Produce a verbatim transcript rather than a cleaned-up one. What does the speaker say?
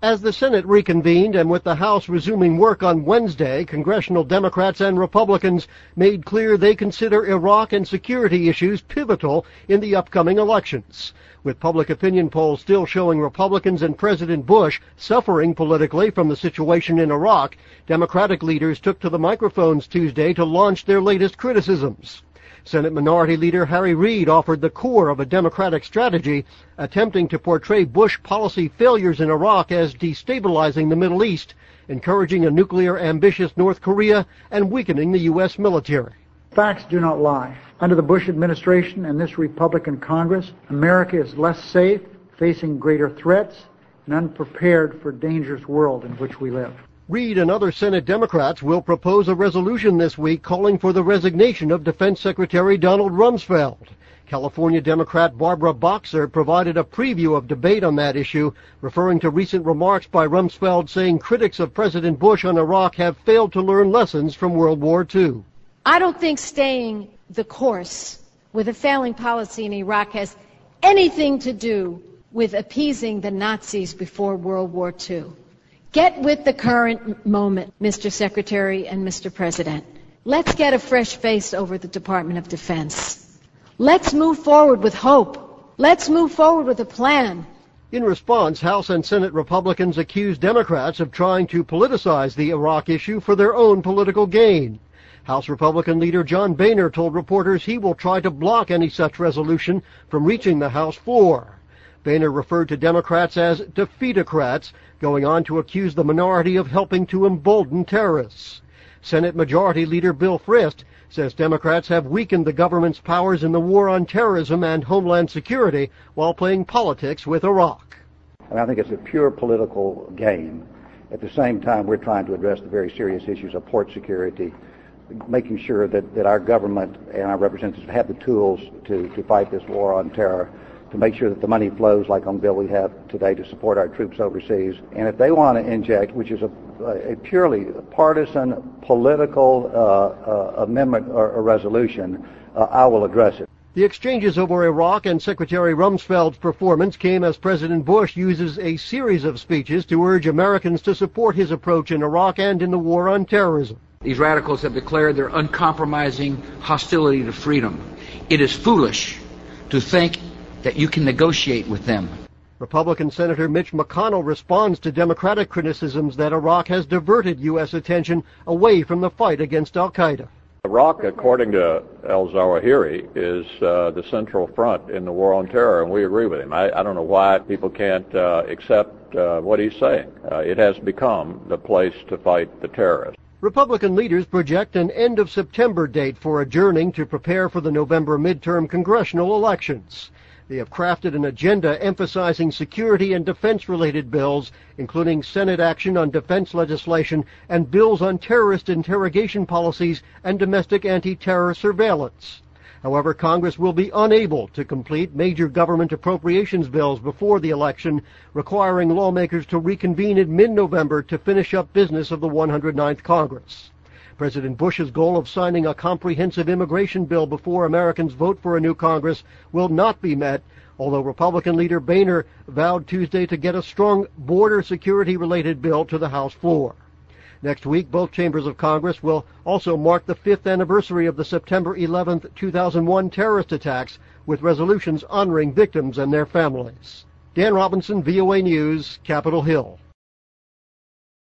As the Senate reconvened and with the House resuming work on Wednesday, congressional Democrats and Republicans made clear they consider Iraq and security issues pivotal in the upcoming elections. With public opinion polls still showing Republicans and President Bush suffering politically from the situation in Iraq, Democratic leaders took to the microphones Tuesday to launch their latest criticisms. Senate Minority Leader Harry Reid offered the core of a Democratic strategy, attempting to portray Bush policy failures in Iraq as destabilizing the Middle East, encouraging a nuclear-ambitious North Korea, and weakening the U S military. Facts do not lie. Under the Bush administration and this Republican Congress, America is less safe, facing greater threats, and unprepared for dangerous world in which we live. Reid and other Senate Democrats will propose a resolution this week calling for the resignation of Defense Secretary Donald Rumsfeld. California Democrat Barbara Boxer provided a preview of debate on that issue, referring to recent remarks by Rumsfeld saying critics of President Bush on Iraq have failed to learn lessons from World War Two. I don't think staying the course with a failing policy in Iraq has anything to do with appeasing the Nazis before World War Two. Get with the current moment, Mister Secretary and Mister President. Let's get a fresh face over the Department of Defense. Let's move forward with hope. Let's move forward with a plan. In response, House and Senate Republicans accused Democrats of trying to politicize the Iraq issue for their own political gain. House Republican leader John Boehner told reporters he will try to block any such resolution from reaching the House floor. Boehner referred to Democrats as defeatocrats, going on to accuse the minority of helping to embolden terrorists. Senate Majority Leader Bill Frist says Democrats have weakened the government's powers in the war on terrorism and homeland security while playing politics with Iraq. And I think it's a pure political game. At the same time, we're trying to address the very serious issues of port security, making sure that, that our government and our representatives have the tools to, to fight this war on terror, to make sure that the money flows like on the bill we have today to support our troops overseas. And if they want to inject, which is a, a purely partisan political uh, uh, amendment or, or resolution, uh, I will address it. The exchanges over Iraq and Secretary Rumsfeld's performance came as President Bush uses a series of speeches to urge Americans to support his approach in Iraq and in the war on terrorism. These radicals have declared their uncompromising hostility to freedom. It is foolish to think that you can negotiate with them. Republican Senator Mitch McConnell responds to Democratic criticisms that Iraq has diverted U S attention away from the fight against al-Qaeda. Iraq, according to al-Zawahiri, is uh, the central front in the war on terror, and we agree with him. I, I don't know why people can't uh, accept uh, what he's saying. Uh, it has become the place to fight the terrorists. Republican leaders project an end of September date for adjourning to prepare for the November midterm congressional elections. They have crafted an agenda emphasizing security and defense-related bills, including Senate action on defense legislation and bills on terrorist interrogation policies and domestic anti-terror surveillance. However, Congress will be unable to complete major government appropriations bills before the election, requiring lawmakers to reconvene in mid-November to finish up business of the one hundred ninth Congress. President Bush's goal of signing a comprehensive immigration bill before Americans vote for a new Congress will not be met, although Republican leader Boehner vowed Tuesday to get a strong border security-related bill to the House floor. Next week, both chambers of Congress will also mark the fifth anniversary of the September eleventh, two thousand one terrorist attacks, with resolutions honoring victims and their families. Dan Robinson, V O A News, Capitol Hill.